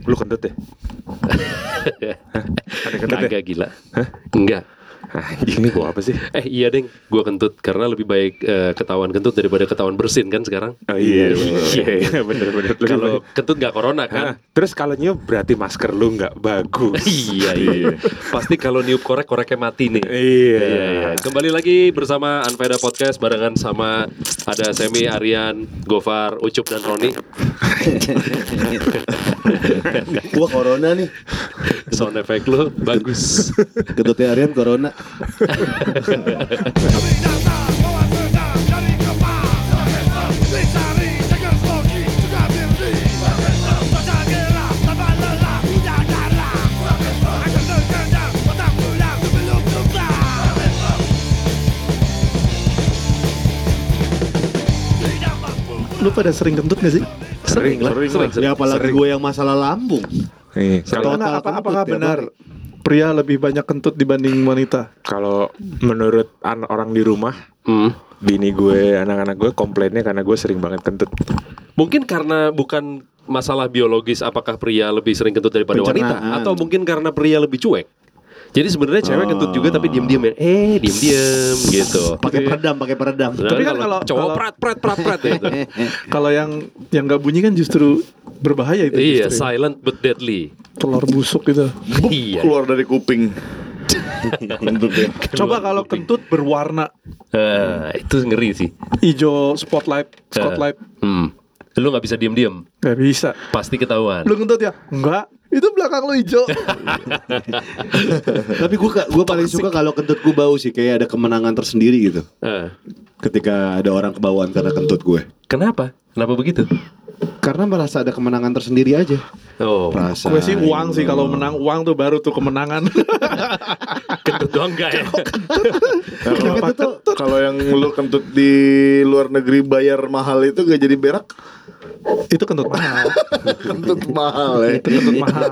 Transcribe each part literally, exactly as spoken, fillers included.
Lu kentut ya? Ada kentut ya? Kagak gila. Hah? Enggak. Anjing ini gua apa sih? Eh iya deng, gua kentut karena lebih baik uh, ketahuan kentut daripada ketahuan bersin kan sekarang. Oh iya, iya bener-bener. Kalau kentut nggak corona kan? Hah, terus kalau nyium berarti masker lu nggak bagus. Iya iya. Pasti kalau niup korek koreknya mati nih. Iya. Iya, iya. Kembali lagi bersama Anfaida Podcast barengan sama ada Semi, Aryan, Gofar, Ucup dan Roni. Gua corona nih. Sound effect lu bagus. Kentutnya Aryan corona. Lu pada sering kentut gak sih? Sering lah, sering, sering, sering. Ya apalagi gue yang masalah lambung. Nih, Kalau kalau nggak, apa, kentut apakah tiap benar hari. pria lebih banyak kentut dibanding wanita? kalau menurut an- orang di rumah, Hmm. bini gue, anak-anak gue komplainnya karena gue sering banget kentut. Mungkin karena bukan masalah biologis apakah pria lebih sering kentut daripada wanita, Pencernaan. atau mungkin karena pria lebih cuek. Jadi sebenarnya cewek Oh. kentut juga tapi diem-diem ya. Eh, diem-diem gitu. Pakai peredam, pakai peredam. Nah, Tapi kan kalau- cowok kalau- prat prat prat prat ya itu. Kalau yang yang nggak bunyi kan justru berbahaya itu. Iya, justru. silent but deadly. Telur busuk gitu. Iya. Keluar dari kuping. Kentutnya. Coba kalau kentut berwarna Ah, itu ngeri sih. hijau spotlight, spotlight Hmm. Lu nggak bisa diem-diem, nggak bisa. pasti ketahuan. Lu kentut ya? Enggak. Itu belakang lu hijau. Tapi gue gue paling suka kalau kentut gue bau sih, kayak ada kemenangan tersendiri gitu. Ah. Ketika ada orang kebauan karena kentut gue. Kenapa? Kenapa begitu? Karena merasa ada kemenangan tersendiri aja. Oh, Perasaan. Gue sih uang sih, kalau menang uang tuh baru tuh kemenangan. kentut doang enggak ya? Kalau Kentut tuh kalau yang lu kentut di luar negeri bayar mahal itu gak jadi berak. Itu kentut mahal. Kentut mahal ya. Itu kentut mahal.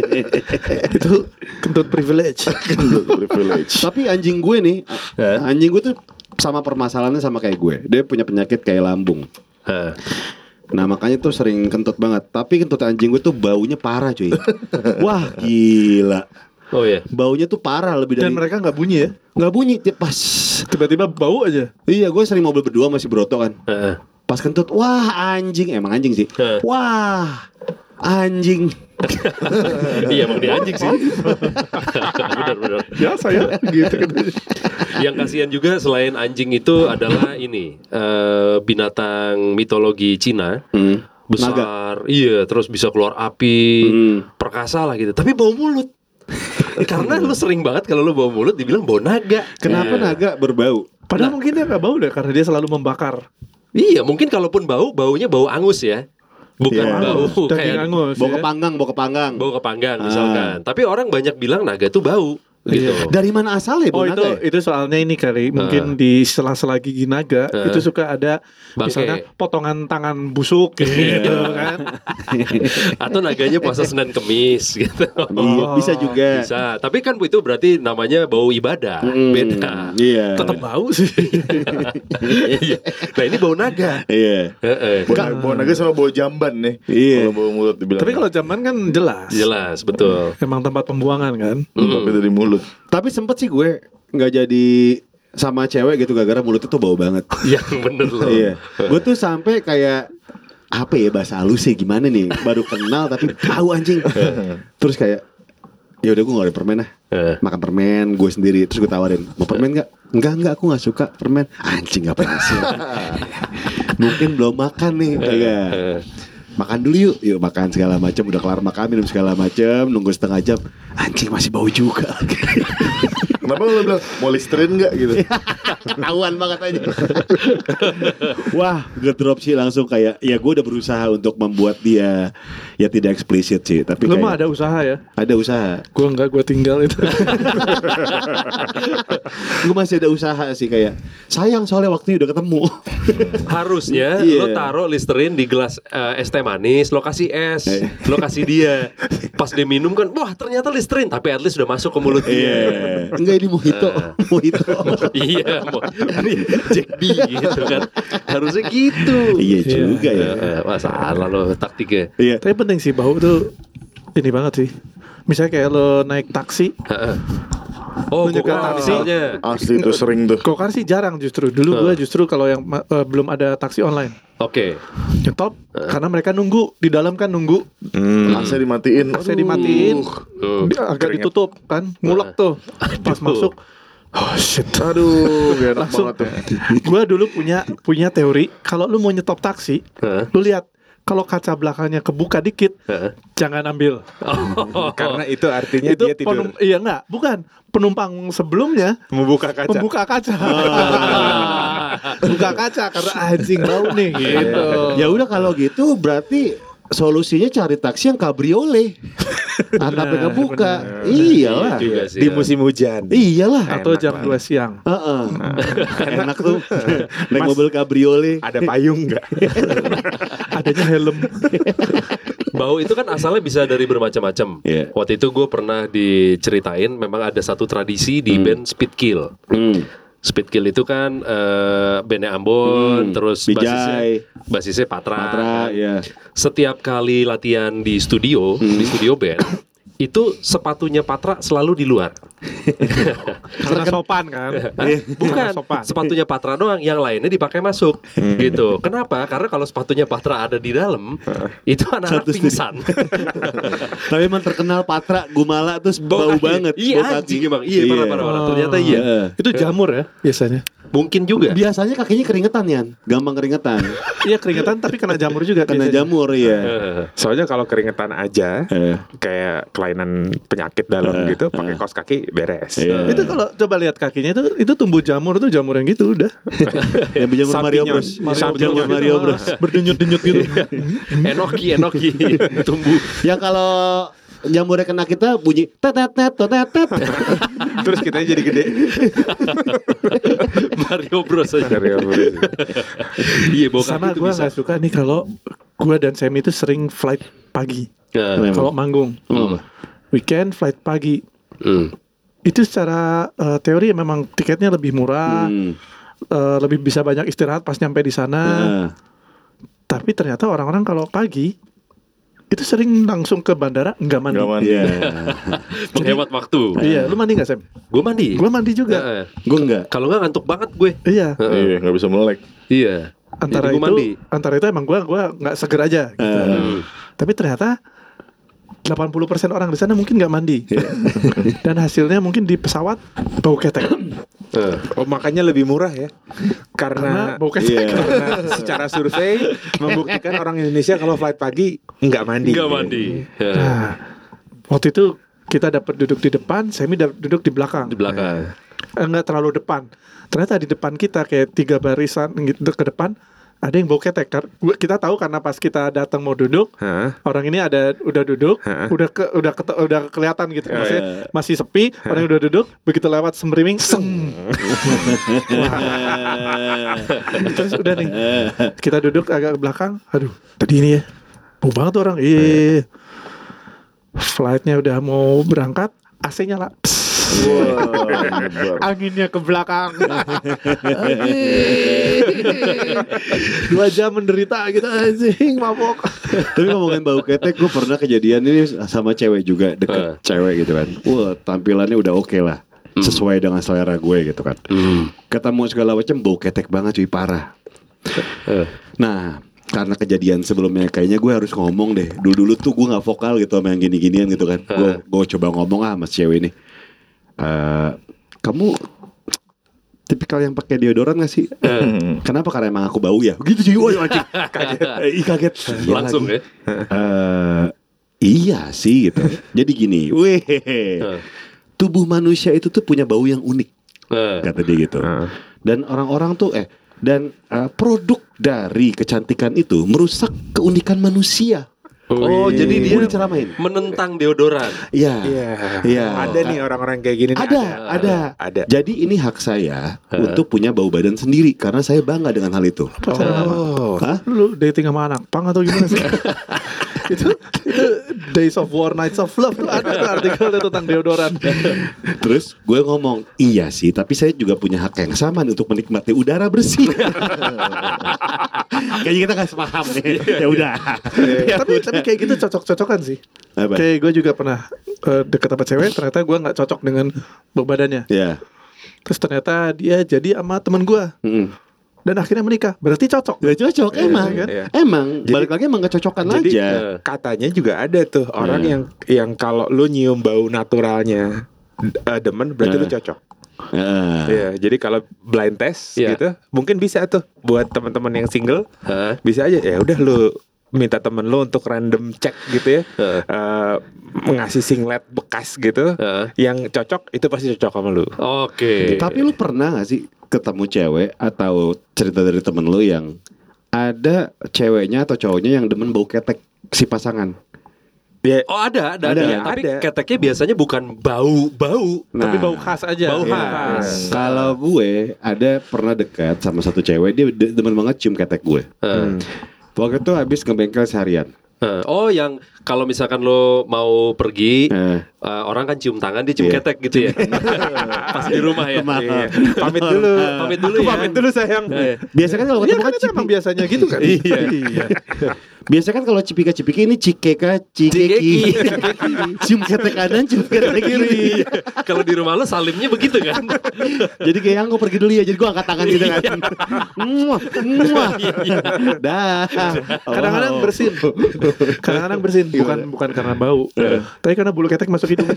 Itu kentut privilege. Kentut privilege. Tapi anjing gue nih, Eh? anjing gue tuh sama permasalahannya sama kayak gue. Dia punya penyakit kayak lambung. Ah. Nah makanya tuh sering kentut banget. Tapi kentut anjing gue tuh baunya parah cuy. Wah gila. Oh ya. Baunya tuh parah lebih dari. Dan mereka nggak bunyi ya. Nggak bunyi tiap pas. Tiba-tiba bau aja. Iya gue sering mobil berdua masih Broto kan. Ah. Pas kentut, wah anjing. Emang anjing sih. Eh. Wah anjing. Iya emang dia anjing sih. Benar-benar. Ya saya gitu. Yang kasihan juga selain anjing itu adalah ini eh, binatang mitologi Cina. Hmm. Besar, iya, terus bisa keluar api, Hmm. perkasa lah gitu. Tapi bau mulut. Karena lu sering banget kalau lu bau mulut dibilang bau naga. Kenapa Iya. naga berbau? Padahal mungkin dia nggak bau deh karena dia selalu membakar. Iya, mungkin kalaupun bau, baunya bau angus ya. Bukan Iya. bau Daging kayak angus. Bau ya. kepanggang, bau kepanggang. bau kepanggang Ah. misalkan. Tapi orang banyak bilang naga tuh bau gitu. Iya. Dari mana asalnya Oh bau itu naga ya? itu soalnya ini kali mungkin di sela-sela gigi naga Uh. itu suka ada Bangke. misalnya potongan tangan busuk gitu kan. Atau naganya puasa Senin Kemis gitu. Iya, bisa juga. Bisa. Tapi kan itu berarti namanya bau ibadah. Hmm, Beda. Iya. Tetap bau sih. Iya. Nah, ini bau naga. Iya. Heeh. Bau, bau naga sama bau jamban nih. Iya. Kalau bau mulut dibilang. Tapi kalau zaman kan jelas. Jelas, betul. Emang tempat pembuangan kan. tapi dari mulut. Tapi sempet sih gue nggak jadi sama cewek gitu gara-gara mulutnya tuh bau banget. Yang bener loh. Iya. Gue tuh sampai kayak apa ya bahasa halusnya gimana nih? Baru kenal tapi bau anjing. Terus kayak ya udah gue nggak ada permen ah. Eh. Makan permen gue sendiri. Terus gue tawarin mau permen nggak? Enggak enggak aku nggak suka permen. Anjing nggak berhasil. Mungkin belum makan nih. Kagak. Eh. Makan dulu yuk, yuk makan segala macam, udah kelar makan minum segala macam, nunggu setengah jam, anjing masih bau juga. Kenapa lu bilang mau listerin nggak gitu? Ketahuan banget aja. Wah, gue drop sih langsung kayak, ya gue udah berusaha untuk membuat dia ya tidak eksplisit sih, tapi Lu kayak mah ada usaha ya. ada usaha. Gue enggak, gue tinggal itu. Gue masih ada usaha sih kayak, sayang soalnya waktunya udah ketemu. Harusnya Iya. lo taruh Listerine di gelas eh, es teh manis, lo kasih es, lo kasih dia. Pas dia minum kan, wah ternyata Listerine, tapi at least udah masuk ke mulut dia. Iya. Enggak ini mojito, mojito. Iya, mau Jack B gitu kan. Harusnya gitu. Iya juga ya. Eh, eh, wah salah lo taktiknya. Iya. Tapi penting sih bau tuh ini banget sih. Misalnya kayak lo naik taksi, Heeh. Oh, Lu nyegat gokar taksi. misalnya. Asli tuh sering tuh. gokar sih jarang justru. Dulu gue justru kalau yang ma- eh, belum ada taksi online Oke. nyetop karena mereka nunggu di dalam kan nunggu Hmm. A C dimatiin. A C dimatiin, Tuh. di- agak ditutup kan, ngulek tuh. Pas masuk, oh shit. Aduh, gak enak Langsung. banget tuh. Gue dulu punya punya teori kalau lu mau nyetop taksi, Heeh. lu lihat kalau kaca belakangnya kebuka dikit, Heeh. jangan ambil. Karena itu artinya Itu dia tidur penum- iya enggak, bukan penumpang sebelumnya membuka kaca. membuka kaca. Buka kaca karena anjing bau nih gitu. Ya udah kalau gitu berarti solusinya cari taksi yang kabriolet. Atapnya kebuka. Iyalah. Juga sih, Di ya. musim hujan. Iyalah. Atau Enak jam banget. dua siang. Heeh. Enak tuh. Naik Mas- mobil kabriolet. Ada payung nggak? Adanya helm. Bau itu kan asalnya bisa dari bermacam-macam. Iya. Waktu itu gue pernah diceritain memang ada satu tradisi di band Speedkill. Hmm. Speedkill itu kan eh, bandnya Ambon, Hmm, terus Bijay. basisnya, basisnya Patra. Patra, ya. Setiap kali latihan di studio, di studio band, itu sepatunya Patra selalu di luar. Karena sopan kan. Bukan, Karena sopan. sepatunya Patra doang, yang lainnya dipakai masuk. Gitu. Kenapa? Karena kalau sepatunya Patra ada di dalam, itu anak-anak Satu pingsan. Tapi emang terkenal Patra Gumala tuh bau banget. Iya, bau kaki. anjing emang. Iya, parah, parah, parah. Ternyata iya. Heeh. Itu jamur ya biasanya. Mungkin juga. Biasanya kakinya keringetan ya, gampang keringetan. Iya keringetan tapi kena jamur juga. Kena biasanya. jamur ya. Eh, Soalnya kalau keringetan aja, Eh. kayak kelainan penyakit dalam Eh, gitu, pakai eh. kaos kaki beres. Iya. Itu kalau coba lihat kakinya itu itu tumbuh jamur tuh jamur yang gitu udah. Yang jamur Mario Bros. Champignons. Jamur Mario Bros. Berdenyut-denyut gitu. Enoki, Enoki tumbuh. Yang kalau jamurnya kena kita bunyi tetetet tetetet. Terus kitanya jadi gede. Mario Bros aja. Dari Alvarez. Iya, bau Sama kaki itu gue bisa. nggak suka nih kalau gue dan Semi itu sering flight pagi. Nah, Memang. Kalau manggung, Hmm. weekend flight pagi. hmm. Itu secara eh, teori memang tiketnya lebih murah, Hmm. eh, lebih bisa banyak istirahat pas nyampe di sana. Nah. Tapi ternyata orang-orang kalau pagi itu sering langsung ke bandara nggak mandi. Gak mandi. Iya. Menghemat waktu. Iya, lu mandi nggak Sam? Gue mandi. Gue mandi juga. Heeh. Gue enggak. Kalau nggak ngantuk banget gue. Iya. Iya, gak bisa melek. Iya. Antara Jadi itu, gua mandi. antara itu emang gue gua nggak seger aja. Gitu. Hmm. Tapi ternyata delapan puluh persen orang di sana mungkin nggak mandi. Dan hasilnya mungkin di pesawat bau ketek. Eh. Oh, makanya lebih murah ya. Karena Karena bau ketek. Iya. karena secara survei membuktikan orang Indonesia kalau flight pagi nggak mandi. Nggak mandi. Eh, Nah, waktu itu kita dapat duduk di depan, Semi dap- duduk di belakang. Di belakang. Eh, nggak terlalu depan. Ternyata di depan kita kayak tiga barisan gitu ke depan ada yang bau ketek. Kar- gua- Kita tahu karena pas kita datang mau duduk, Hah? orang ini ada udah duduk, Hah? udah ke, udah kete- udah kelihatan gitu. Oh, Maksudnya iya. masih sepi, orang yang udah duduk, begitu lewat semriming, seng. Terus udah nih, kita duduk agak ke belakang. Aduh, tadi ini ya, bau banget tuh orang. Iya. Flightnya udah mau berangkat, A C nyala. Anginnya ke belakang. Dua jam menderita gitu anjing, mabok. Tapi ngomongin bau ketek, gue pernah kejadian ini sama cewek juga, deket Eh. cewek gitu kan. Wah, tampilannya udah oke lah, sesuai dengan selera gue gitu kan. Hmm. Ketemu segala macam, bau ketek banget cuy, parah. Eh. Nah, karena kejadian sebelumnya kayaknya gue harus ngomong deh. Dulu-dulu tuh gue nggak vokal gitu sama yang gini-ginian gitu kan. Gue gue coba ngomong ah sama cewek ini. Eh, kamu tipikal yang pakai deodoran gak sih? Kenapa? Karena emang aku bau ya. Gitu cuy. Wah, anjing. Kaget. Eh, ih, kaget. Iya Langsung lagi. ya. Eh, iya sih gitu. Jadi gini, weh. Tubuh manusia itu tuh punya bau yang unik, Eh. kata dia gitu. Heeh. Dan orang-orang tuh eh dan eh, produk dari kecantikan itu merusak keunikan manusia. Oh, jadi dia Gue diceramain. menentang deodoran. Iya. Iya. Iya. Ada nih orang-orang kayak gini. nih, Ada, ada, Ada. Jadi ini hak saya untuk punya bau badan sendiri karena saya bangga dengan hal itu. Pacaran sama Oh. Hah? lu dating sama anak pang atau gimana sih? itu itu Days of War Nights of Love tuh ada tuh artikel tuh tentang deodoran. Terus gue ngomong, iya sih, tapi saya juga punya hak yang sama nih untuk menikmati udara bersih. Kayaknya kita gak sepaham nih. Ya udah. tapi tapi kayak gitu cocok-cocokan sih. Apa? Kayak gue juga pernah uh, deket sama cewek, ternyata gue nggak cocok dengan bau badannya. Ya. Terus ternyata dia jadi sama temen gue. Mm. Dan akhirnya menikah. Berarti cocok. Gak cocok, Iya, emang. iya. Kan? Emang. Jadi- Balik lagi emang kecocokan Jadi aja. eh, katanya juga ada tuh orang Hmm. yang yang kalau lu nyium bau naturalnya eh, demen berarti lu Hmm. cocok. Ah. Iya, jadi kalau blind test Iya. gitu, mungkin bisa tuh buat teman-teman yang single, Hah? bisa aja ya udah lu minta temen lu untuk random cek gitu ya, Heeh. eh, ngasih singlet bekas gitu, Heeh. yang cocok itu pasti cocok sama lu. Oke. Tapi lu pernah gak sih ketemu cewek atau cerita dari temen lu yang ada ceweknya atau cowoknya yang demen bau ketek si pasangan? Ya, Oh ada, ada, ada. Ada, ya? Tapi Ada. keteknya biasanya bukan bau-bau. Tapi Nah. bau khas aja. Bau Iya. khas. Kalau gue ada pernah dekat sama satu cewek, dia de- demen banget cium ketek gue. Heeh. Waktu itu habis ke bengkel seharian. Heeh. Oh yang kalau misalkan lo mau pergi, Eh, eh, orang kan cium tangan, dia cium Iya. ketek gitu ya. Pas di rumah ya. iya. Pamit dulu. Pamit dulu Aku ya. pamit dulu sayang. Eh, biasa kan kalau Iya ketemu kan kan itu emang cipi- biasanya gitu kan. Iya. biasa kan kalau cipika-cipiki ini cikeka, cikeki. Cium ketek kanan, cium ketek kiri. Iya. Kalau di rumah lo salimnya begitu kan? Jadi kayak gue pergi dulu ya, jadi gue angkat tangan gitu kan. Muah, muah. Dah. Kadang-kadang Oh. bersin. Kadang-kadang bersin bukan bukan karena bau. Tapi karena bulu ketek masuk hidung.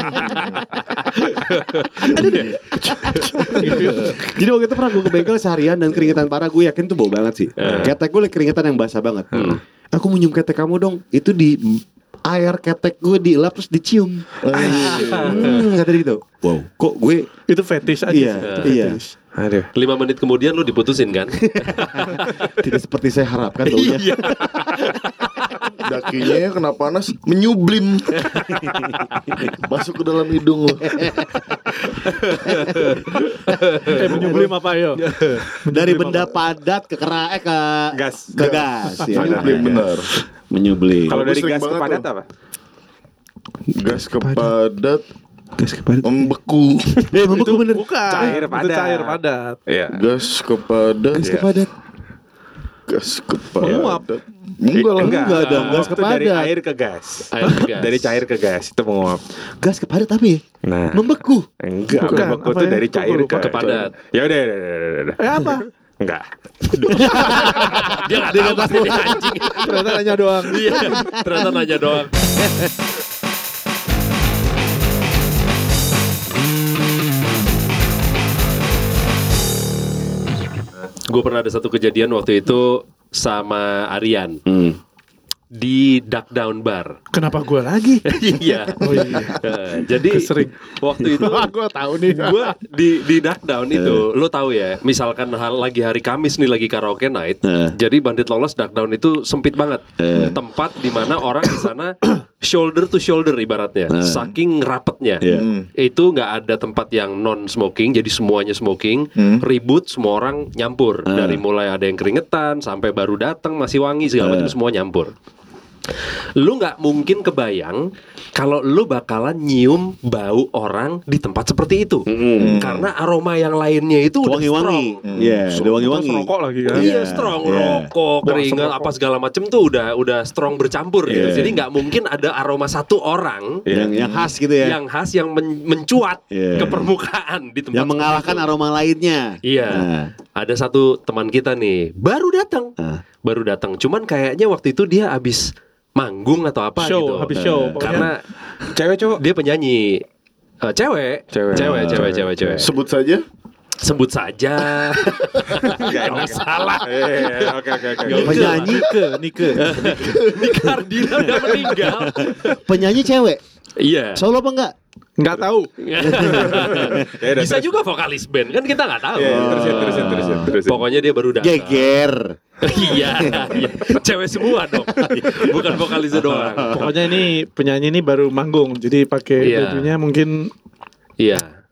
Jadi waktu itu pernah gue ke bengkel seharian dan keringetan parah, gue yakin tuh bau banget sih. Ketek gue lagi keringetan yang basah banget. Aku mau nyium ketek kamu dong. Itu di air ketek gue dielap terus dicium. Hmm, kata dia gitu. Wow, kok gue Itu fetish aja. Iya, sih. Itu iya. fetish. Aduh. Lima menit kemudian lo diputusin kan? tidak seperti saya harapkan baunya. Dakinya kena panas menyublim. Masuk ke dalam hidung lo. Eh menyublim apa yo? Dari benda padat ke kera eh ke Gas. ke gas. Ya. Menyublim benar. Menyublim. Kalau Gue dari sering gas ke banget padat tuh. apa? Gas kepadat Gas ke padat. membeku. Eh, membeku bener. Bukan. Cair Itu padat. cair padat. Iya. Gas kepadat. Gas ke padat. Gas Menguap. kepadat. Enggak lah. Enggak dong, gas Itu ke dari padat. air ke gas. Air ke gas. Dari cair ke gas itu menguap. Gas ke padat apa ya? Nah, Membeku. enggak, Bukan, membeku apa itu ya? dari Kok cair lupa? ke Ke padat. Ya udah, udah, udah, udah, udah. Eh apa? Enggak. Dia nggak tahu pasti dia anjing. Ternyata nanya doang. Iya. Ternyata nanya doang. Gue pernah ada satu kejadian waktu itu sama Aryan Hmm. di Duck Down Bar. Kenapa gue lagi? Iya. Oh iya. Eh, jadi Kesering. waktu itu Gue tahu nih. gue di di Duck Down itu lo tahu ya, misalkan hal lagi hari Kamis nih lagi karaoke night, Eh. jadi Bandit Lolos Duck Down itu sempit banget, Eh. tempat di mana orang di sana shoulder to shoulder ibaratnya, Eh. saking rapetnya. Iya. Hmm. Itu nggak ada tempat yang non smoking, jadi semuanya smoking, Hmm. ribut semua orang nyampur, Eh. dari mulai ada yang keringetan sampai baru datang masih wangi segala Eh. macam semua nyampur. Lu nggak mungkin kebayang kalau lu bakalan nyium bau orang di tempat seperti itu, Mm-mm. karena aroma yang lainnya itu udah Wangi-wangi. strong. Iya, udah wangi-wangi. Terus rokok lagi kan. Iya, Iya, strong, iya. rokok, keringat apa segala macem tuh udah udah strong bercampur gitu. Iya. Jadi nggak mungkin ada aroma satu orang Yang yang khas gitu ya. yang khas yang men- mencuat Iya. ke permukaan di tempat Yang mengalahkan seperti itu. aroma lainnya. Iya. Nah. Ada satu teman kita nih baru datang, Ah. baru datang. Cuman kayaknya waktu itu dia habis manggung atau apa Show, gitu. habis show. Eh, Pokoknya Karena Cewek cowok. dia penyanyi. Eh, cewek, Cewek. cewek, Ah, cewek, cewek. cewek, cewek. Sebut saja. Sebut saja. Gak masalah. Eh, Oke oke oke. Penyanyi Nike, Nike. Ini Cardina udah meninggal. penyanyi cewek. Iya. Solo apa enggak? Nggak tahu. Ya udah, Bisa terus. juga vokalis band kan kita nggak tahu. Iya, terusin terusin terusin terusin. Pokoknya dia baru datang. Geger. Iya, iya. Cewek semua dong. Bukan vokalisnya doang. Pokoknya ini penyanyi ini baru manggung, jadi pakai Iya. bajunya mungkin Iya.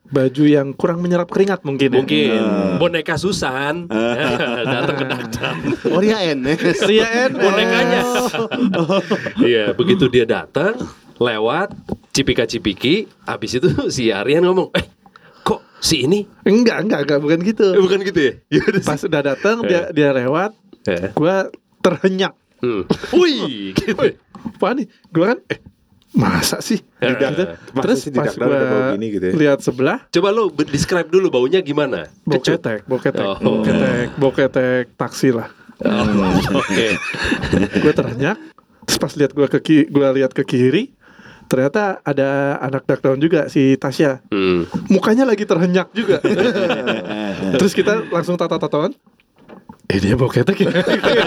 baju yang kurang menyerap keringat mungkin. ya. Mungkin boneka Susan datang ke Dadang. Oh Ria N ya. Ria N Bonekanya. Iya, begitu dia datang, lewat cipika-cipiki, habis itu si Aryan ngomong, "Eh, kok si ini?" Enggak, enggak, enggak bukan gitu. Eh, bukan gitu ya? Ya udah sih. Pas udah datang dia dia lewat, Eh. gua terhenyak. Hmm. Wih, gitu. Apa nih? Gua kan eh masa sih? Eh. Gitu. Masa Terus sih di pas Dakdar ada bau gua gini gitu ya? lihat sebelah, Coba lo be- describe dulu baunya gimana? bau Kecut. ketek, bau ketek, Oh. bau ketek, bau ketek taksi lah. Oh, oke. Gue terhenyak. Terus pas lihat gua ke kiri, gua lihat ke kiri, ternyata ada anak Dakdown juga si Tasya. Hmm. Mukanya lagi terhenyak juga. Terus kita langsung tata-tataan. Eh dia bau ketek ya.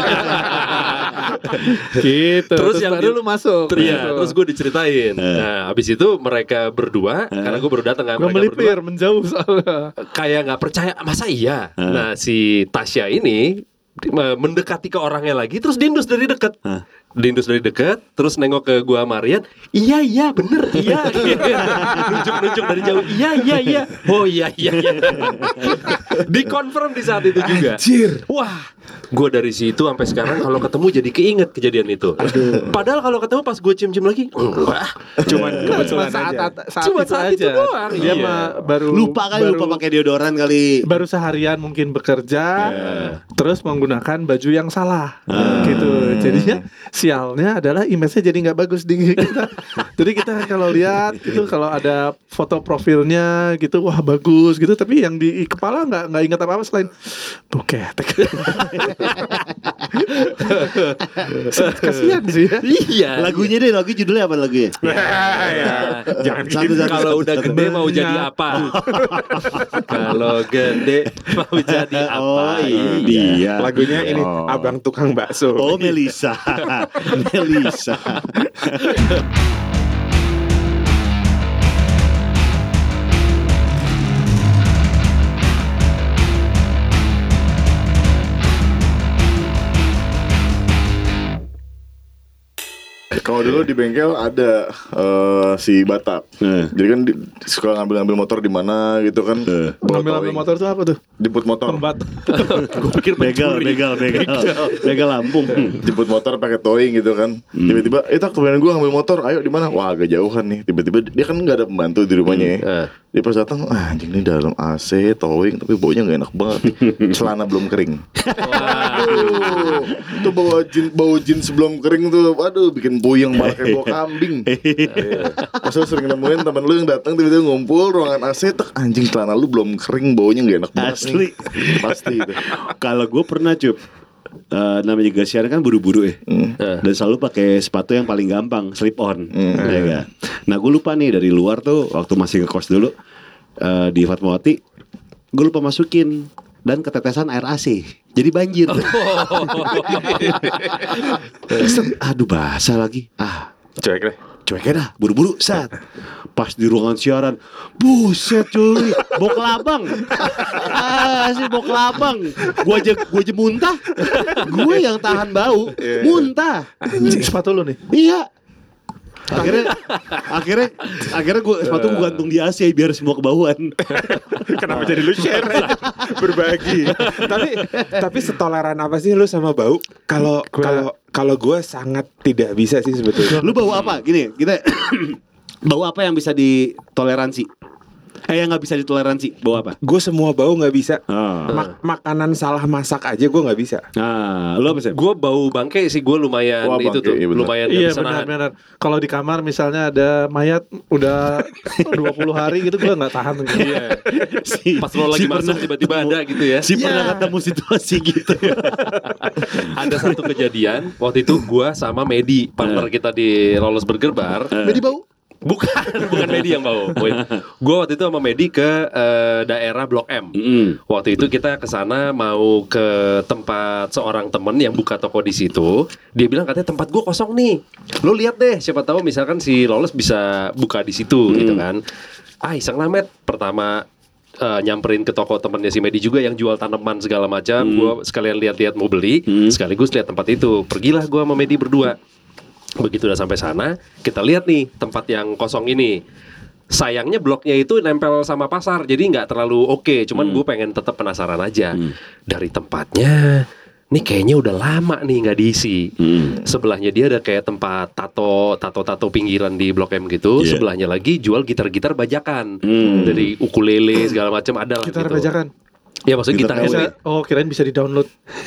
Gitu. Terus Terus, yang baru di- lu masuk. Iya, gitu. terus gue diceritain. Nah, abis itu mereka berdua, karena gue baru datang kan, Gua mereka berdua melipir menjauh soalnya. kayak nggak percaya, masa iya? Nah, si Tasya ini eh, mendekati ke orangnya lagi, terus diindus dari dekat. Diindus dari dekat, terus nengok ke gua Marian, iya iya bener iya, nunjuk-nunjuk dari jauh, iya iya iya, oh iya iya iya, dikonfirm di saat itu juga. Anjir. Wah, gua dari situ sampai sekarang kalau ketemu jadi keinget kejadian itu. Padahal kalau ketemu pas gua cium-cium lagi, enggak, Cuman kebetulan saat, aja. saat Cuma itu saat aja. itu doang. Dia Iya. mah baru Lupa kali, baru, lupa pakai deodoran kali. baru seharian mungkin bekerja, terus menggunakan baju yang salah, gitu. Jadinya sialnya adalah image-nya jadi nggak bagus di kita. Jadi kita kalau lihat itu kalau ada foto profilnya gitu, wah bagus gitu, tapi yang di kepala nggak nggak ingat apa-apa selain buket. Kasihan sih ya. Iya. Lagunya deh, lagu judulnya apa lagunya? Jangan Satu, satu, Kalau satu, udah satu. gede mau jadi apa? Kalau gede mau jadi apa? Oh iya. Dia. Lagunya ini Oh. Abang Tukang Bakso. Oh Melisa. Melisa. Kalau dulu di bengkel ada eh, si Batak. Eh. Jadi kan di, suka ngambil-ngambil motor di mana gitu kan. Eh. Bawa Ngambil-ngambil towing. motor tuh apa tuh? Jemput motor. Pembat. Gue pikir Begal, begal, begal. Begal Lampung. Jemput motor pakai towing gitu kan. Tiba-tiba, "Eh tak temenin gue ngambil motor. Ayo di mana?" Wah, agak jauhan nih. Tiba-tiba dia kan nggak ada pembantu di rumahnya ya. Eh. Dia pas datang, ah, anjing ini dalam A C, towing, tapi baunya nggak enak banget. Celana belum kering. Aduh, itu bawa jin, bau jeans sebelum kering tuh, aduh, bikin puyeng malah kayak bau kambing. Iya. Pas lu sering nemuin temen lu yang datang tiba-tiba ngumpul ruangan A C, tek anjing celana lu belum kering, baunya nggak enak banget Asli. nih. Pasti itu. Kalau gue pernah cup, eh, namanya juga siaran kan buru-buru ya, dan selalu pakai sepatu yang paling gampang, slip on, ya kan? Nah gue lupa nih dari luar tuh waktu masih ngekos dulu eh, di Fatmawati, gue lupa masukin dan ketetesan air A C, jadi banjir. Set, aduh basah lagi, ah Cuek deh. cueknya dah, buru-buru saat pas di ruangan siaran, buset cuy, bau kelabang, ah sih bau kelabang, gua aja gua aja muntah, gue yang tahan bau, muntah, Anjing, sepatu lu nih. iya. Akhirnya, akhirnya, akhirnya gue sepatu gue gantung di A C biar semua kebauan. Kenapa jadi lu share? Berbagi. Tapi tapi setoleran apa sih lu sama bau? Kalau kalau kalau gue sangat tidak bisa sih sebetulnya. Lu bau apa? Gini, kita bau apa yang bisa ditoleransi? Eh yang nggak bisa ditoleransi, bau apa? Gue semua bau nggak bisa. Ah. Mak- makanan salah masak aja gue nggak bisa. Nah, lu apa sih? Gue bau bangke sih, gue lumayan Wah, itu bangke, tuh, iya bener. lumayan gak Iya bisa nahan. benar-benar. Kalau di kamar misalnya ada mayat udah dua puluh hari gitu, gue nggak tahan. Iya. Si, Pas lo lagi si masuk pernah tiba-tiba ketemu- ada gitu ya. Si pernah ketemu situasi gitu. Ada satu kejadian waktu itu gue sama Medi, partner kita di Lolos Burger Bar. Jadi bau. Bukan, bukan Medi yang bau. Gue waktu itu sama Medi ke eh, daerah Blok M. Mm. Waktu itu kita ke sana mau ke tempat seorang temen yang buka toko di situ. Dia bilang katanya tempat gue kosong nih. Lo lihat deh, siapa tahu misalkan si Lolos bisa buka di situ gitu kan. Ah, iseng lah Met. Pertama eh, nyamperin ke toko temennya si Medi juga yang jual tanaman segala macam. Gue sekalian lihat-lihat mau beli, sekaligus lihat tempat itu. Pergilah gue sama Medi berdua. Begitu udah sampai sana, kita lihat nih tempat yang kosong ini. sayangnya bloknya itu nempel sama pasar, jadi nggak terlalu oke. Cuman gue pengen tetap penasaran aja dari tempatnya. Nih kayaknya udah lama nih nggak diisi. Hmm. Sebelahnya dia ada kayak tempat tato, tato-tato pinggiran di Blok M gitu. Yeah. Sebelahnya lagi jual gitar-gitar bajakan, hmm. dari ukulele segala macam ada lah. Gitar gitu. bajakan. Ya maksudnya gitar, gitar bisa, oh kirain bisa di-download.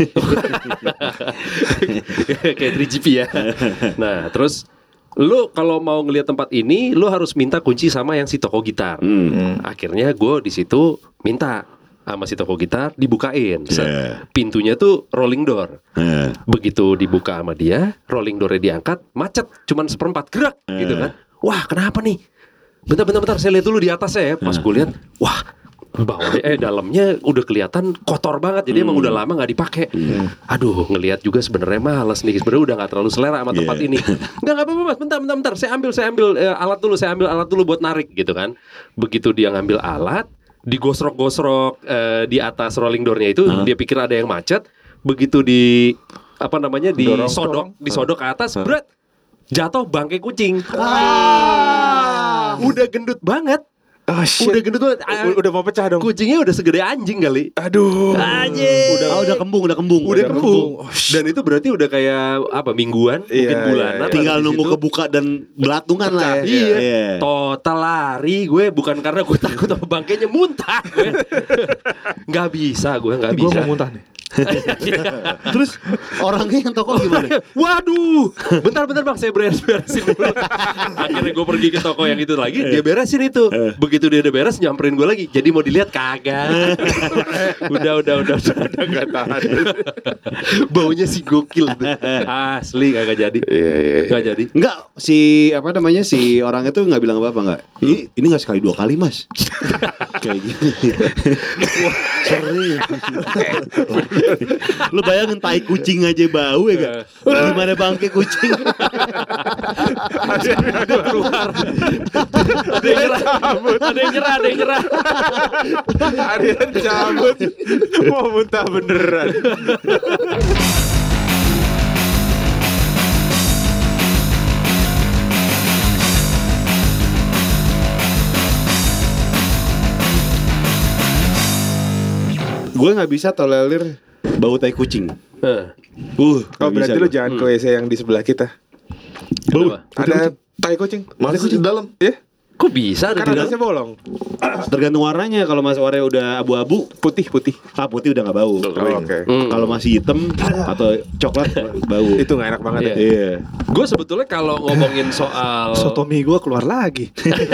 Kayak three G P ya. Nah terus lu kalau mau ngelihat tempat ini, lu harus minta kunci sama yang si toko gitar. Hmm. Akhirnya gue di situ minta sama si toko gitar dibukain. Yeah. Pintunya tuh rolling door. Yeah. Begitu dibuka sama dia, rolling doornya diangkat, macet, cuman seperempat gerak, yeah. gitu kan. Wah kenapa nih? Bentar-bentar, saya lihat dulu di atasnya ya. Pas yeah. gue lihat, wah bawahnya eh dalamnya udah kelihatan kotor banget. Jadi mm. emang udah lama nggak dipakai. Mm. Aduh, ngelihat juga sebenarnya males nih. Sebenarnya udah nggak terlalu selera sama tempat yeah. ini. Nggak nggak apa-apa mas, bentar, bentar, bentar. Saya ambil, saya ambil eh, alat dulu, saya ambil alat dulu buat narik, gitu kan. Begitu dia ngambil alat, digosrok-gosrok uh, di atas rolling door-nya itu, huh? Dia pikir ada yang macet. Begitu di apa namanya disodok, disodok ke atas, bret, jatuh bangkai kucing. Ah. Udah gendut banget. Oh, udah gendut banget. U- udah mau pecah dong. Kucingnya udah segede anjing kali. Aduh. Anjing. Udah, oh, udah kembung, udah kembung. Udah, udah kembung. kembung. Oh, dan itu berarti udah kayak apa mingguan, yeah, mungkin bulanan. Yeah. Tinggal nunggu situ kebuka dan belatungan lah ya. Iya. Yeah. Total lari gue, bukan karena gue takut sama bangkainya, muntah gue. Gak bisa gue, gak bisa. Gue mau muntah nih. Terus orangnya yang toko gimana? Waduh, bentar-bentar bang, saya beres-beresin dulu. Akhirnya gue pergi ke toko yang itu lagi, dia beresin itu. Begitu dia udah beres, nyamperin gue lagi. Jadi mau dilihat kagak. Udah, udah, udah, udah, udah gak tahan. Baunya sih gokil tuh. Asli kagak jadi. Gak jadi. Enggak, si apa namanya si orang itu nggak bilang apa-apa nggak? Ini ini nggak sekali dua kali mas. Kayak gini. Wah, sering. Lu bayangin tai kucing aja bau ya gak? Gimana bangke kucing? Ada keluar. Ada yang nyerah. Ada yang nyerah. Ada yang nyerah. Ada yang cabut. Mau muntah beneran. Gue nggak bisa tolerir bau tai kucing. Uh, uh oh berarti lu jangan ke W C yang di sebelah kita. Bau ada tai kucing. Masih di dalam? Ya? Kok bisa ada di dalam? Karena bolong. Tergantung warnanya. Kalau masih warnanya udah abu-abu, putih putih. Ah putih udah nggak bau. Oh, Oke. Okay. Hmm. Kalau masih hitam atau coklat bau. Itu nggak enak banget. Iya. Ya. Iya. Gue sebetulnya kalau ngomongin soal sotomi gue keluar lagi.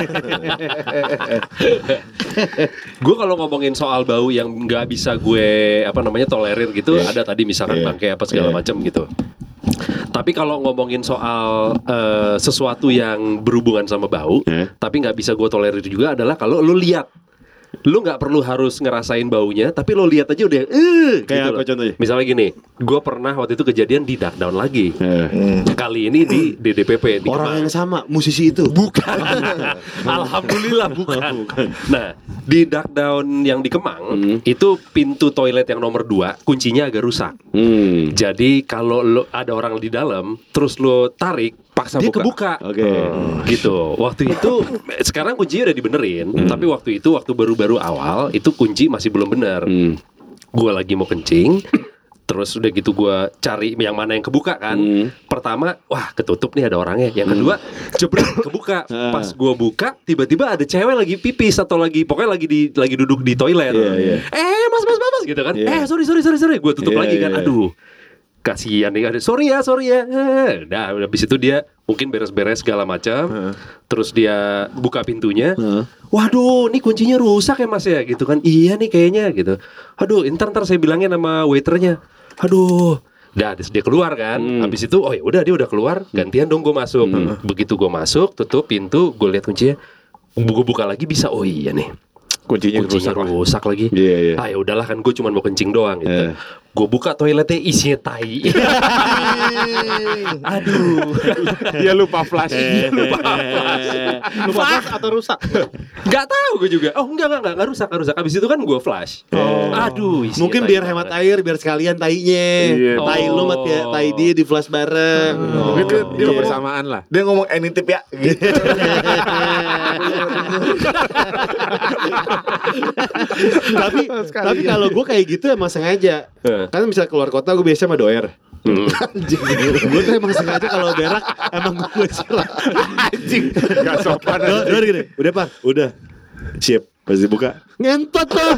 Gue kalau ngomongin soal bau yang nggak bisa gue apa namanya tolerir gitu, yeah. ada tadi misalkan yeah. bangkai apa segala yeah. macam gitu. Tapi kalau ngomongin soal uh, sesuatu yang berhubungan sama bau, yeah. tapi nggak bisa gue tolerir juga adalah kalau lu lihat. Lu nggak perlu harus ngerasain baunya, tapi lo lihat aja udah eh kayak gitu apa contohnya? Misalnya gini, gue pernah waktu itu kejadian di Dark Down lagi. Hmm. Kali ini di D D P P di orang Kemang. yang sama, musisi itu? Bukan. Alhamdulillah bukan. Nah, di Dark Down yang di Kemang, hmm. itu pintu toilet yang nomor dua kuncinya agak rusak. Hmm. Jadi kalau lo ada orang di dalam, terus lo tarik, paksa dia buka. kebuka. Oke. Okay. Hmm, gitu. Waktu itu sekarang kuncinya udah dibenerin, hmm. tapi waktu itu waktu baru-baru awal itu kunci masih belum bener. Hmm. Gua lagi mau kencing, terus udah gitu gua cari yang mana yang kebuka kan. Hmm. Pertama, wah ketutup nih ada orangnya. Yang kedua, jebret kebuka. Pas gua buka, tiba-tiba ada cewek lagi pipis atau lagi pokoknya lagi di lagi duduk di toilet. Yeah, yeah. Eh, mas mas mas mas gitu kan. Yeah. Eh, sorry sorry sorry sorry. Gua tutup yeah, lagi kan. Yeah, Aduh. Kasihan nih, ada sorry ya, sorry ya. Nah, habis itu dia mungkin beres-beres segala macam. Uh. Terus dia buka pintunya. Uh. Waduh, nih kuncinya rusak ya mas ya, gitu kan? Iya nih kayaknya gitu. Aduh, ntar ntar saya bilangin sama waiternya. Aduh, dah dia keluar kan. Hmm. Habis itu, oh ya udah dia udah keluar. Gantian dong gue masuk. Hmm. Begitu gue masuk, tutup pintu, gue lihat kuncinya. Gue buka lagi bisa. Oh iya nih. Kuncinya, kuncinya rusak, rusak lagi. Yeah, yeah. Ah ya udahlah kan gue cuma mau kencing doang gitu. Yeah. Gue buka toiletnya isinya tai. Aduh. Dia lupa flash. Lupa flash. Lupa flash atau rusak? Gak tahu gue juga. Oh enggak enggak enggak, enggak rusak enggak rusak. Habis itu kan gue flash. Oh. Aduh. isinya Mungkin tai biar banget. hemat air, biar sekalian tainya. Iya. Tai lu sama ti- tai dia di flash bareng. Oh, Mungkin dia, dia ngomong, kebersamaan lah. dia ngomong any tip ya gitu. tapi tapi kalau gue kayak gitu emang sengaja. Eh. Kan misalnya keluar kota gue biasa sama doer. Hmm. Gue tuh emang sengaja kalau berak emang gue siram. Anjing. Gak sopan. Doer doer gini. Udah Par, udah. Siap. Pasti buka. Ngentot loh.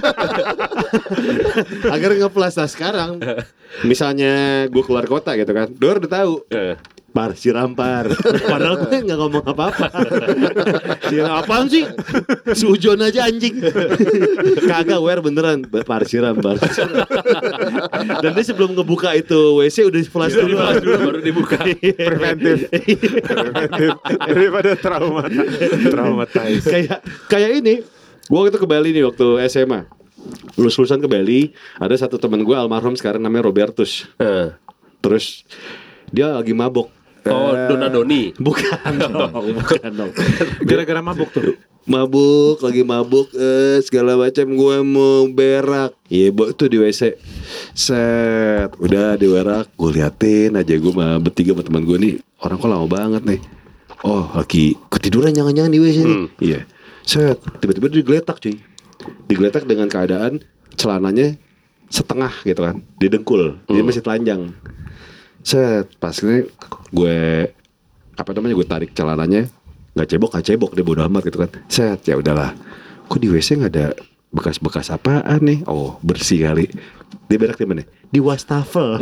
Agar nge-flash. Nah sekarang misalnya gue keluar kota gitu kan, doer udah tahu. Eh. Par, siram par. Padahal gue gak ngomong apa-apa. Siram apaan sih? Sujon aja anjing. Kagak wear beneran. Par, siram par. Dan dia sebelum ngebuka itu W C udah flash dulu. Dulu dulu baru dibuka. Preventif. Preventif. Daripada trauma. Traumatize. Kayak kayak ini. Gue waktu itu ke Bali nih waktu S M A. Lulus-lulusan ke Bali. Ada satu teman gue almarhum sekarang namanya Robertus. Eh. Terus dia lagi mabok. Oh, Eh, Donadoni. Bukan dong, bukan dong. Gara-gara mabuk tuh. Mabuk, lagi mabuk, eh, segala macam. Gue mau berak. Iya, bo tuh di W C. Set, udah di berak. Gue liatin aja gue sama bertiga sama teman gue nih. Orang kok lama banget nih. Oh, lagi ketiduran jangan-jangan di W C nih. Hmm. Iya. Set, tiba-tiba digeletak cuy. Digeletak dengan keadaan celananya setengah gitu kan, didengkul. Dia masih telanjang. Set, pas ini gue apa namanya gue tarik celananya, nggak cebok nggak cebok dia bodo amat gitu kan. Set, ya udahlah. Kok di W C nggak ada bekas-bekas apaan nih? Oh bersih kali. Dia berak di mana? Di wastafel.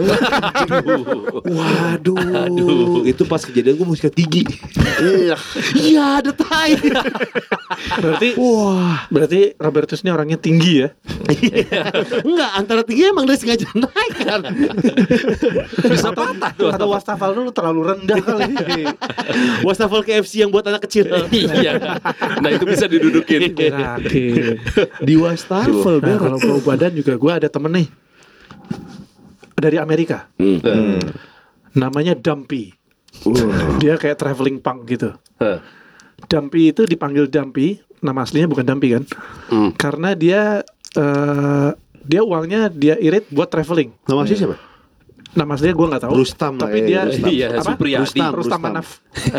Waduh. Aduh. Itu pas kejadian gue mau sikat gigi. Iya. Iya ada tai. Berarti Wah. berarti Robertus ini orangnya tinggi ya. Enggak, antara tiga emang dia sengaja naik kan. Bisa patah tuh. Atau wastafel lu terlalu rendah kali. Wastafel K F C yang buat anak kecil. Iya. Nah, itu bisa didudukin. Berakhir. Di wastafel Nah, berak. kalau bau badan juga gue ada temen nih dari Amerika, Hmm. Eh. namanya Dumpy. Dia kayak traveling punk gitu. Eh. Dumpy itu dipanggil Dumpy, nama aslinya bukan Dumpy kan? Hmm. Karena dia eh, dia uangnya dia irit buat traveling. Nama asli siapa? Nama aslinya gue nggak tahu. Rustam lah tapi ya, dia Rustam. Iya, apa? Supriyadi. Rustam. Rustam Manaf.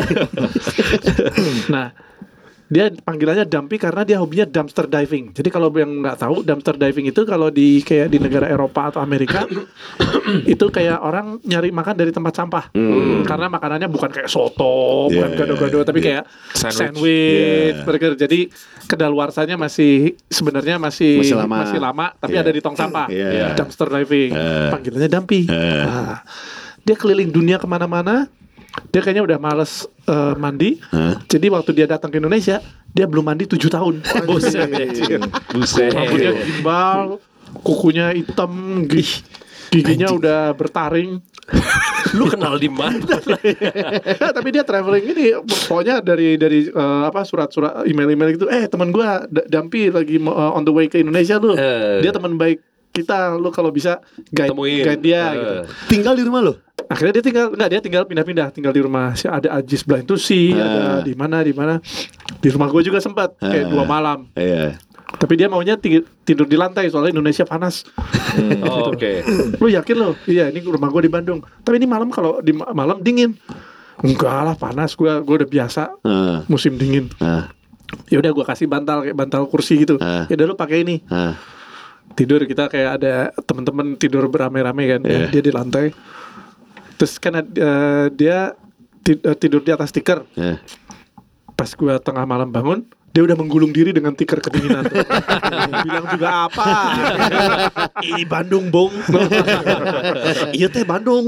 Nah, dia panggilannya Dumpy karena dia hobinya dumpster diving. Jadi kalau yang nggak tahu, dumpster diving itu kalau di kayak di negara Eropa atau Amerika itu kayak orang nyari makan dari tempat sampah. Hmm. Karena makanannya bukan kayak soto, bukan Yeah, gado-gado, tapi yeah. kayak Sandwich. sandwich, Yeah. burger. Jadi kedaluarsanya masih sebenarnya masih Masih lama. masih lama, tapi Yeah. ada di tong sampah. Yeah. Dumpster diving. Yeah. Panggilannya Dumpy. Yeah. Nah, dia keliling dunia kemana-mana. Dia kayaknya udah males eh, mandi. Hah? Jadi waktu dia datang ke Indonesia, dia belum mandi tujuh tahun. Buset. Buset. Rambutnya gimbal, kukunya hitam, gih, giginya udah bertaring. Lu kenal di mana? Nah, tapi dia traveling ini pokoknya dari dari eh, apa surat-surat email-email gitu. Eh teman gua D- Dumpy lagi mau, eh, on the way ke Indonesia lu. Eh. Dia teman baik kita, lu kalau bisa guide, Temuin. guide dia Eh. gitu. Tinggal di rumah lo? Akhirnya dia tinggal enggak dia tinggal pindah-pindah, tinggal di rumah si ada Ajis Blind Tusi, Ah. ada di mana di mana. Di rumah gue juga sempat kayak Ah. dua malam. Iya. Tapi dia maunya ti- tidur di lantai soalnya Indonesia panas. Oh, oke. Lu yakin lo? Iya, ini rumah gue di Bandung. Tapi ini malam kalau di ma- malam dingin. Enggak lah, panas. Gue gue udah biasa Ah. musim dingin. Ah. Ya udah gue kasih bantal kayak bantal kursi gitu. Ah. Ya udah lu pakai ini. Ah. Tidur kita kayak ada teman-teman tidur beramai-ramai kan. Iya. Dia di lantai. Terus kan eh, dia ti- eh, tidur di atas tikar. Ya. Pas gue tengah malam bangun, dia udah menggulung diri dengan tikar kedinginan. Bilang juga apa? Ini Bandung, Bong. Iya teh Bandung.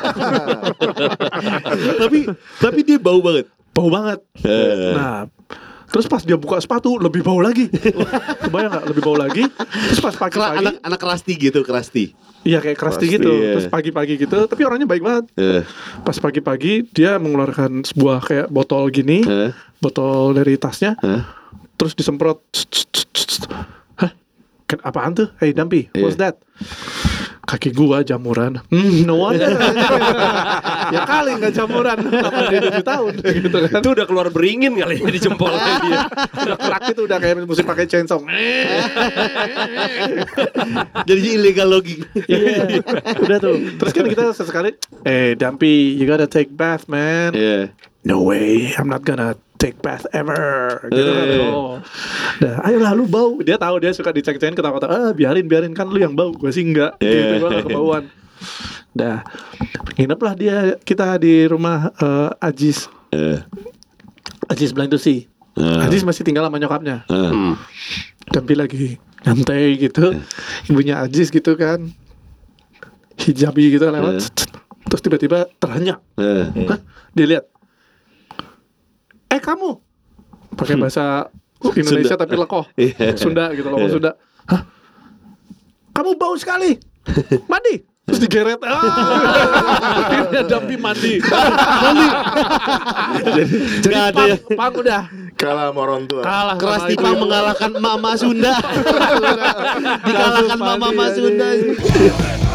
tapi tapi dia bau banget. Bau banget. Eh. Nah, terus pas dia buka sepatu lebih bau lagi. Kebayang nggak? Lebih bau lagi. Terus pas Kera- pagi-pagi, anak anak kerasti gitu, kerasti. iya kayak kerasti Kerasti, gitu. iya. Terus pagi-pagi gitu, tapi orangnya baik banget. Eh. Pas pagi-pagi dia mengeluarkan sebuah kayak botol gini, Eh. botol dari tasnya, Eh. terus disemprot. Hah? Ken- Apaan tuh? Hey Dumpy, what's Iya. that? kaki gua jamuran. Hmm, no wonder. Ya kali nggak jamuran, delapan puluh tujuh tahun gitu kan. Itu udah keluar beringin kali ya di jempolnya dia. Udah kerak itu udah kayak mesti pakai chainsaw. Jadi illegal logging. Iya, udah tuh. Terus kan kita sesekali, eh Dampi, you gotta take bath, man. Iya. No way, I'm not gonna take bath ever. Gitu kan. Eh. Oh. Nah, ayolah lu bau. Dia tahu dia suka diceng-cengin ketawa-ketawa. Ah, biarin, biarin kan lu yang bau, gue sih enggak. Iya. Gitu, gue gak kebauan. Dah, ngineplah dia kita di rumah eh, Ajis. Eh. Ajis bilang itu sih. Eh. Ajis masih tinggal sama nyokapnya. Eh. Hmm. Dampi lagi nyantai gitu. Ibunya Ajis gitu kan. Hijabi gitu lewat. Eh. Terus tiba-tiba terhenyak. Eh. Hah? Dia lihat. Eh kamu pakai bahasa Indonesia Sunda. tapi lekoh. Iya. Sunda gitu lekoh Iya. Sunda. Hah? Kamu bau sekali. Mandi. Terus digeret. Ah. Akhirnya Dampi mandi. Mandi. Jadi Nggak ada pang, yang- pang udah Kalah sama orang tua. kalah Keras sama Tipang ibu. mengalahkan mama Sunda. Dikalahkan Langsung mama mandi, Sunda. anjing.